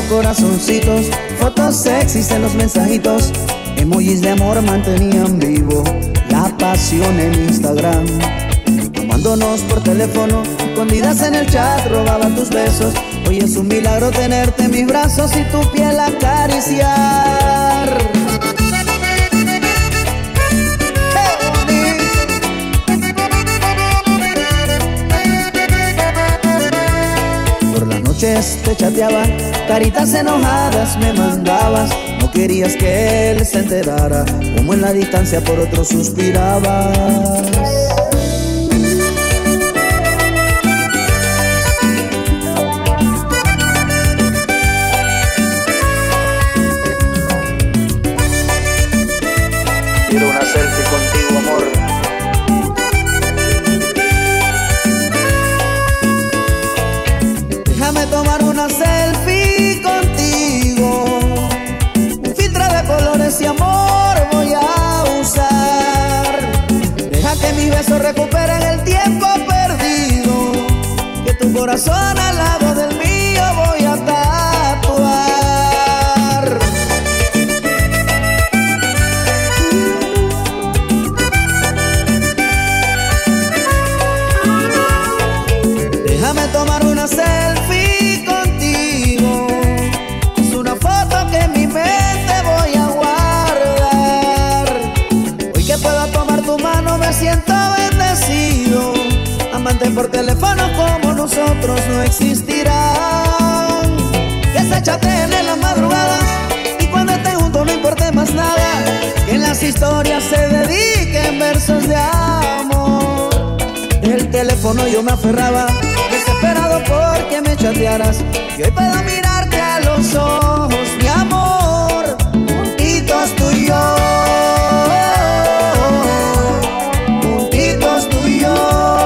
corazoncitos, fotos sexys en los mensajitos, emojis de amor mantenían vivo la pasión en Instagram. Amándonos por teléfono, escondidas en el chat, robaba tus besos. Hoy es un milagro tenerte en mis brazos y tu piel acariciar. Por las noches te chateaba, caritas enojadas me mandabas. No querías que él se enterara, como en la distancia por otro suspirabas. Quiero una selfie contigo, amor. Déjame tomar una selfie contigo. Un filtro de colores y amor voy a usar. Deja que mis besos recuperen el tiempo perdido, que tu corazón al lado del mío voy a tatuar. Déjame tomar una selfie contigo. Es una foto que en mi mente voy a guardar. Hoy que puedo tomar tu mano me siento bendecido. Amante por teléfono como nosotros no existirán. Que se chateen en las madrugadas y cuando estén juntos no importe más nada. Que en las historias se dediquen versos de amor. El teléfono yo me aferraba, desesperado porque me chatearas. Y hoy puedo mirarte a los ojos, mi amor, juntitos tú y yo. Juntitos tú y yo.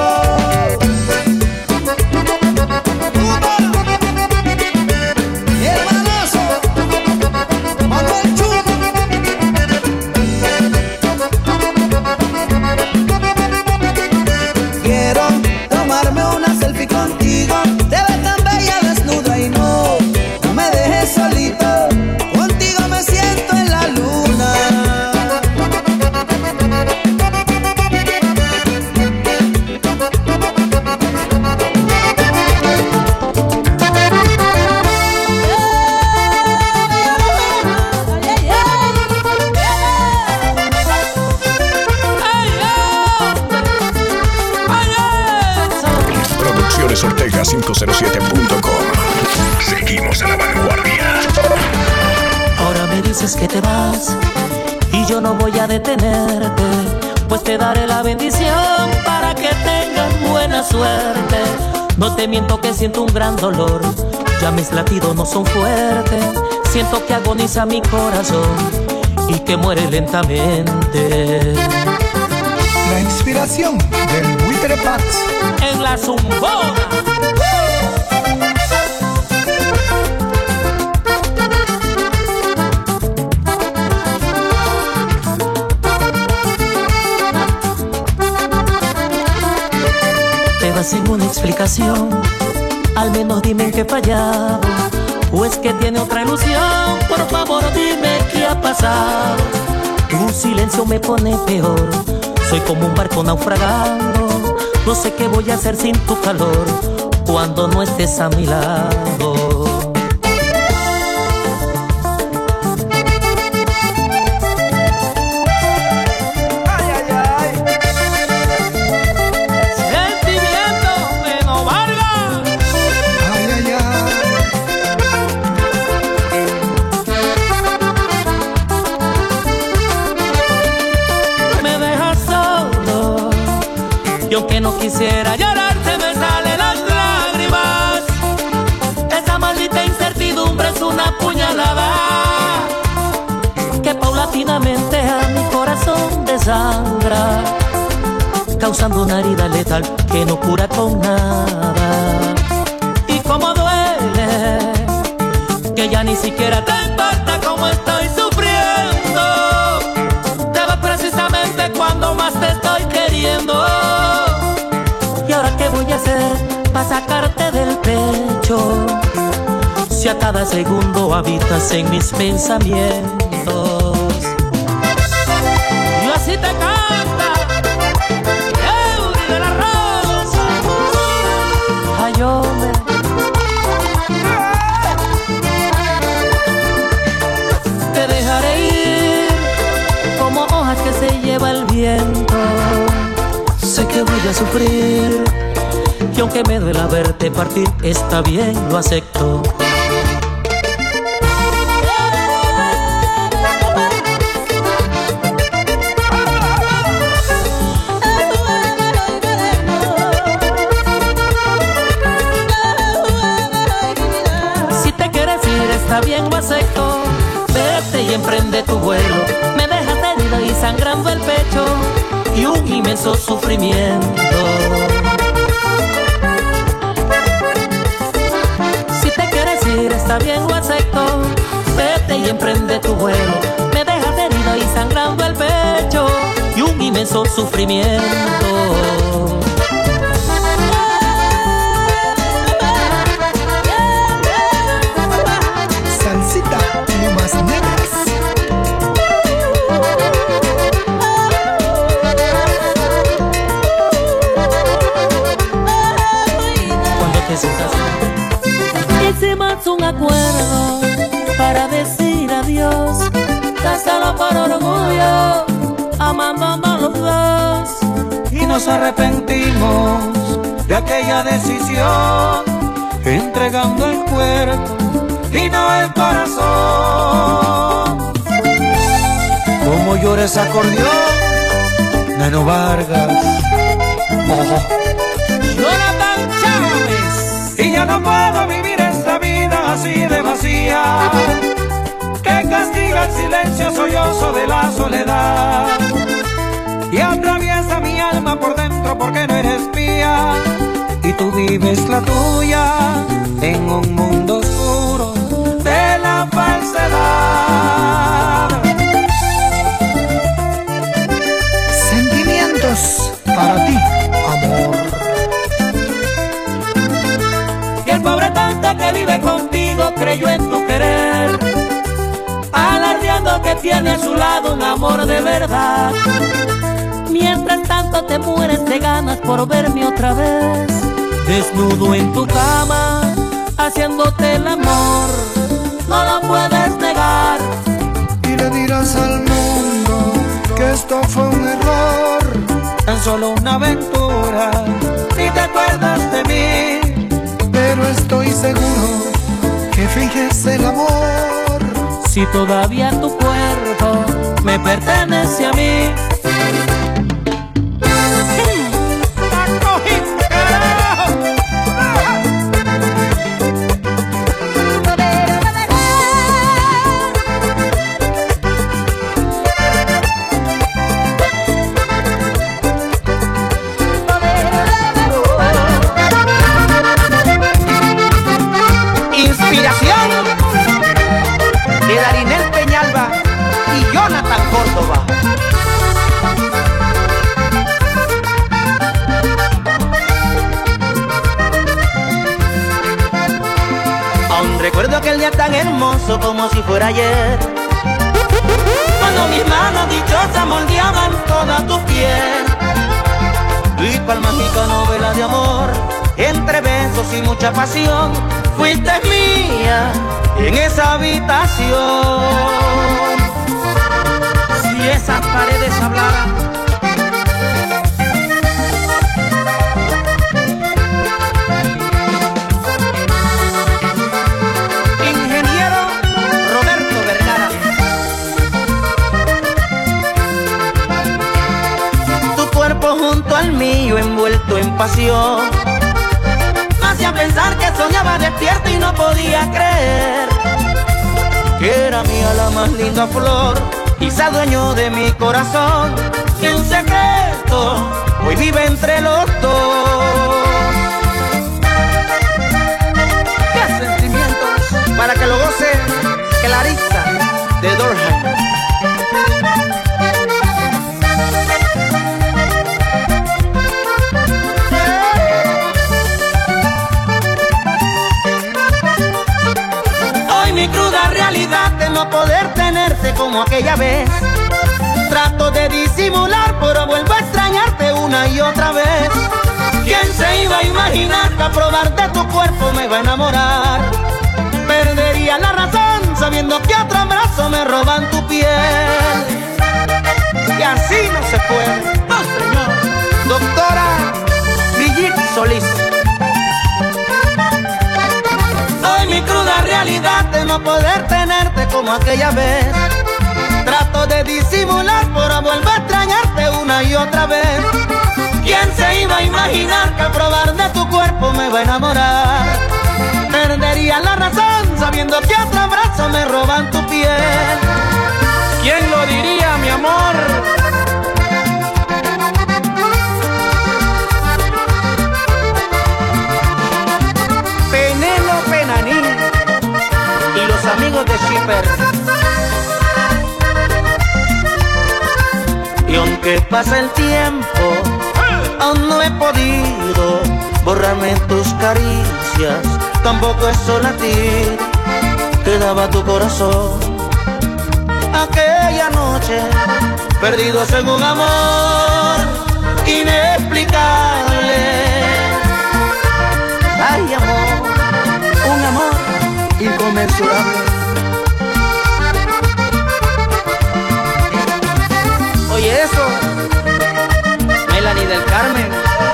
Mi hermanazo, Manuel Chu. Quiero tomarme una selfie contigo. Te ves tan bella desnuda y no me dejes solito. Contigo me siento en la luna. Producciones Ortega 507.com. Seguimos a la vanguardia. Ahora me dices que te vas y yo no voy a detenerte, pues te daré la bendición para que tengas buena suerte. No te miento que siento un gran dolor, ya mis latidos no son fuertes. Siento que agoniza mi corazón y que muere lentamente. La inspiración del buitre Pax. En la zumbona. Te vas sin una explicación, al menos dime en qué he fallado, o es que tiene otra ilusión. Por favor dime qué ha pasado. Tu silencio me pone peor, soy como un barco naufragando. No sé qué voy a hacer sin tu calor cuando no estés a mi lado. Sentimiento de no valga. Ay, ay, ay. Me dejas solo y aunque no quisiera llorarte me salen las lágrimas. Esa maldita incertidumbre es una puñalada que paulatinamente a mi corazón desangra, causando una herida letal que no cura con nada. Y como duele que ya ni siquiera te importa cómo estoy sufriendo. Te vas precisamente cuando más te estoy queriendo. ¿Y ahora qué voy a hacer para sacarte del pecho? Si a cada segundo habitas en mis pensamientos. Y así te canta Eury de la Rosa. Ayome. Te dejaré ir como hojas que se lleva el viento. Sé que voy a sufrir, y aunque me duela verte partir, está bien, lo acepto. Si te quieres ir, está bien, lo acepto. Vete y emprende tu vuelo. Me dejas herida y sangrando el pecho, y un inmenso sufrimiento. Si te quieres ir, está bien, lo acepto. Vete y emprende tu vuelo. Me dejas herido y sangrando el pecho, y un inmenso sufrimiento. Salsita, plumas negras. Cuando te sientas, hicimos un acuerdo para decir adiós, tan solo por orgullo, amándonos los dos. Y nos arrepentimos de aquella decisión, entregando el cuerpo y no el corazón. Como llora ese acordeón, Nano Vargas. Jonathan Chávez. Y ya no puedo vivir esta vida así de vacía, que castiga el silencio sollozo de la soledad, y atraviesa mi alma por dentro porque no eres mía, y tú vives la tuya en un mundo oscuro de la falsedad. Sentimientos para ti, amor. Y el pobre tonto que vive contigo creyó en tu querer, alardeando que tiene a su lado un amor de verdad. Mientras tanto te mueres de ganas por verme otra vez, desnudo en tu cama, haciéndote el amor. No lo puedes negar. Y le dirás al mundo que esto fue un error, Tan solo una aventura, ni te acuerdas de mí. pero estoy seguro que finges el amor. Si todavía tu cuerpo me pertenece a mí. Inspiración de Darinel Peñalba y Jonathan Córdoba. Aún recuerdo aquel día tan hermoso como si fuera ayer, cuando mis manos dichosas moldeaban toda tu piel. Y cual mágica novela de amor, entre besos y mucha pasión, fuiste mía en esa habitación. Si esas paredes hablaran, ingeniero Roberto Vergara. Tu cuerpo junto al mío envuelto en pasión, hacía pensar que soñaba despierto y no podía creer que era mía la más linda flor, quizá dueño de mi corazón, que un secreto hoy vive entre los dos. ¡Qué sentimientos! Para que lo goce Clarissa de Dorham. como aquella vez. Trato de disimular, pero vuelvo a extrañarte una y otra vez. ¿Quién se iba a imaginar que a probar de tu cuerpo me iba a enamorar? Perdería la razón sabiendo que otro abrazo me roban tu piel. Y así no se puede. No, señor. Doctora Brigitte Solís. Hoy mi cruda realidad de no poder tenerte como aquella vez. Trato de disimular, pero vuelvo a extrañarte una y otra vez. ¿Quién se iba a imaginar que al probar de tu cuerpo me va a enamorar? Perdería la razón sabiendo que otro abrazo me roban tu piel. ¿Quién lo diría, mi amor? Penélope Naní y los amigos de Shipper. Y aunque pasa el tiempo, aún no he podido borrarme tus caricias, tampoco es solo a ti que daba tu corazón. Aquella noche, perdidos en un amor inexplicable. Ay, amor, un amor inconmensurable. Oye eso, Melanie del Carmen.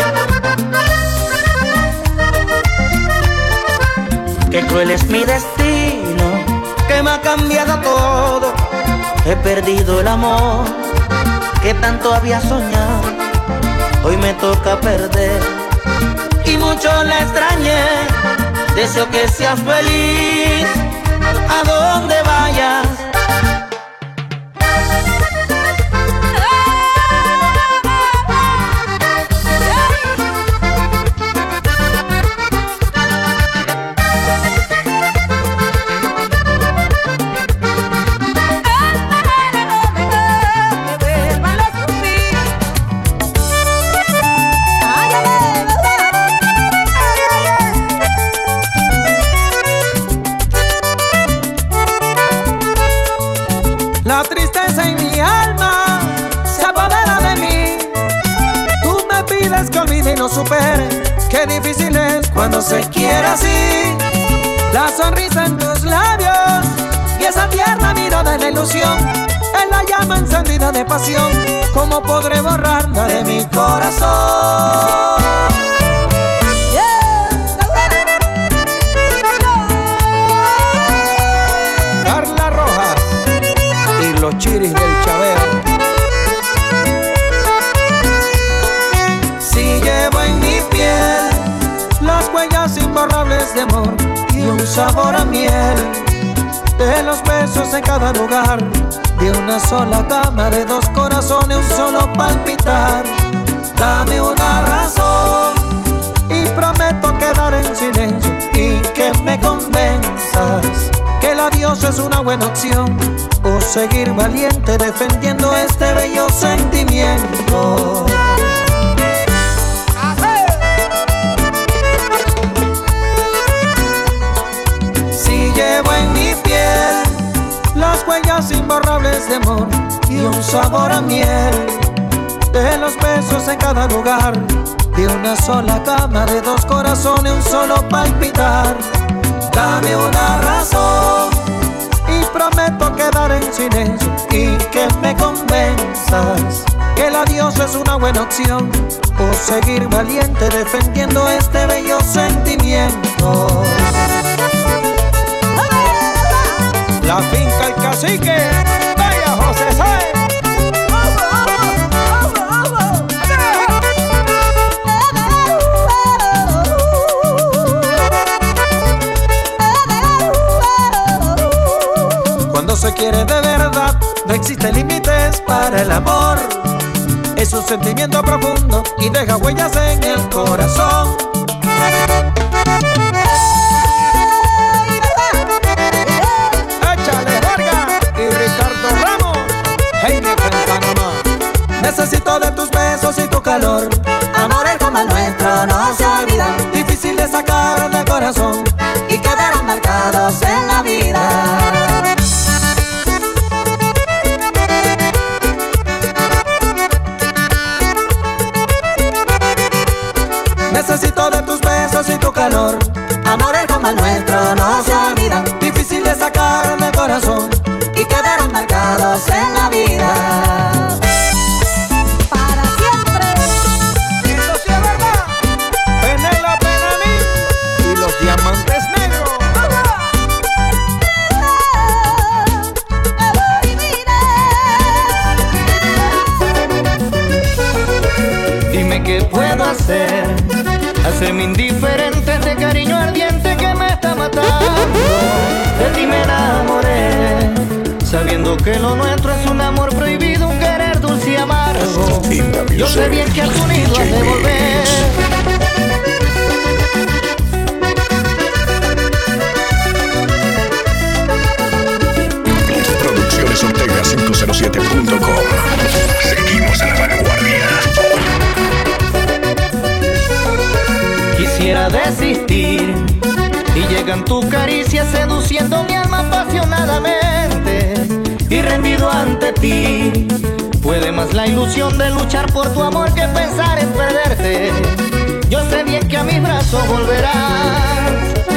Qué cruel es mi destino, que me ha cambiado todo. He perdido el amor que tanto había soñado. Hoy me toca perder y mucho la extrañé. Deseo que seas feliz a donde vayas. La tristeza en mi alma se apodera de mí. Tú me pides que olvide y no supere. Qué difícil es cuando se quiere así. La sonrisa en tus labios y esa tierna mirada de ilusión es la llama encendida de pasión. ¿Cómo podré borrarla de mi corazón? Carla Rojas y los chiris del Chavero. Si llevo en mi piel las huellas imborrables de amor y un sabor a miel de los besos en cada lugar, de una sola cama, de dos corazones, un solo palpitar. Dame una razón y prometo quedar en silencio y que me convenzas que el adiós es una buena opción, o seguir valiente defendiendo este bello sentimiento. Si llevo en mi piel las huellas imborrables de amor y un sabor a miel de los besos en cada lugar, de una sola cama, de dos corazones, un solo palpitar. Dame una razón y prometo quedar en silencio y que me convenzas que el adiós es una buena opción, o seguir valiente defendiendo este bello sentimiento. La finca El Cacique, vaya José Sáez. Cuando se quiere de verdad, no existen límites para el amor. Es un sentimiento profundo y deja huellas en el corazón. Échale Vargas y Ricardo Ramos, Jaime Panamá. Necesito de tus besos y tu calor. Amores como el nuestro no se olvidan. Difícil de sacar del corazón y quedarán marcados en la vida. valor. Amores como el nuestro no se olvidan, difícil de sacar del corazón y quedaron marcados en la vida. Para siempre. Eso sí es verdad. Penélope Nani y los diamantes negros. Dime qué puedo hacer, hacerme indiferente, este cariño ardiente que me está matando. De ti me enamoré, sabiendo que lo nuestro es un amor prohibido, un querer dulce y amargo. Yo sé bien que a tu nido has de volver. Producciones Ortega 507.com. Seguimos a la vanguardia. Quisiera desistir y llegan tus caricias seduciendo mi alma apasionadamente y rendido ante ti. Puede más la ilusión de luchar por tu amor que pensar en perderte. Yo sé bien que a mis brazos volverás.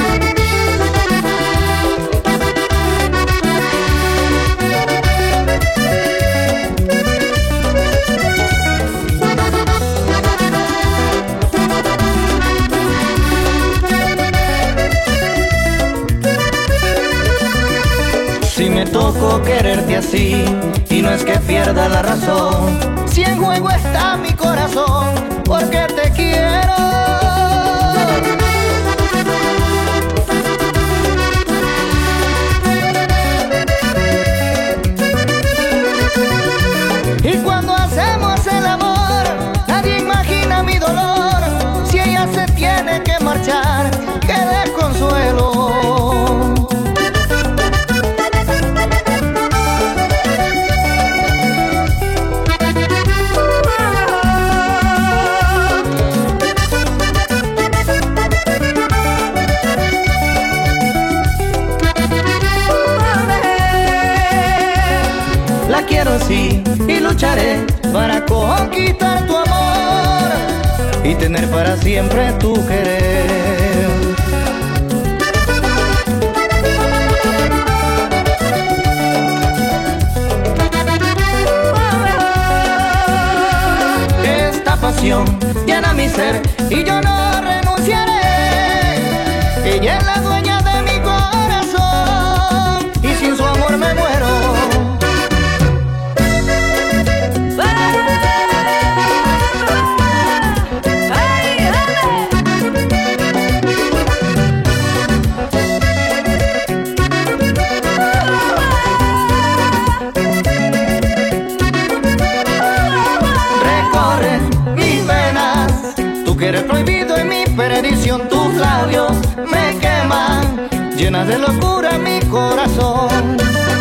Si me tocó quererte así, y no es que pierda la razón, si en juego está mi corazón, porque te quiero. Y cuando hacemos el amor, nadie imagina mi dolor. Si ella se tiene que marchar, qué desconsuelo. La quiero así y lucharé para conquistar tu amor y tener para siempre tu querer. Esta pasión llena mi ser y yo no renunciaré. Ella es la dueña de mi corazón y sin su amor me muero. Eres prohibido en mi perdición, tus labios me queman, llenas de locura mi corazón.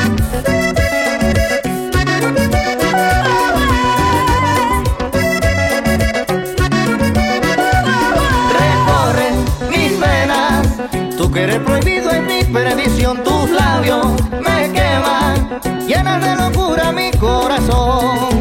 Recorre mis venas, tu querer prohibido en mi perdición, tus labios me queman, llenas de locura mi corazón.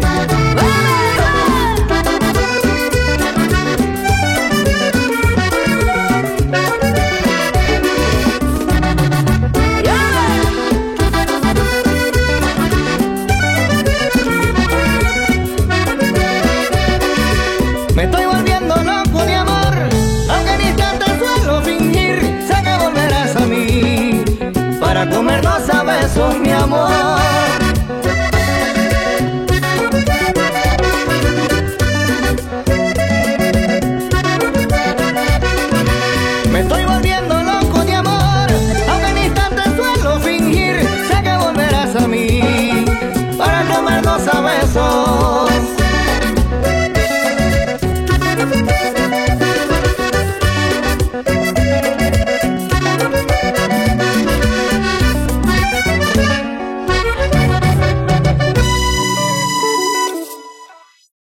Me estoy volviendo loco de amor, aunque en instantes suelo fingir, sé que volverás a mí para comernos a besos, mi amor.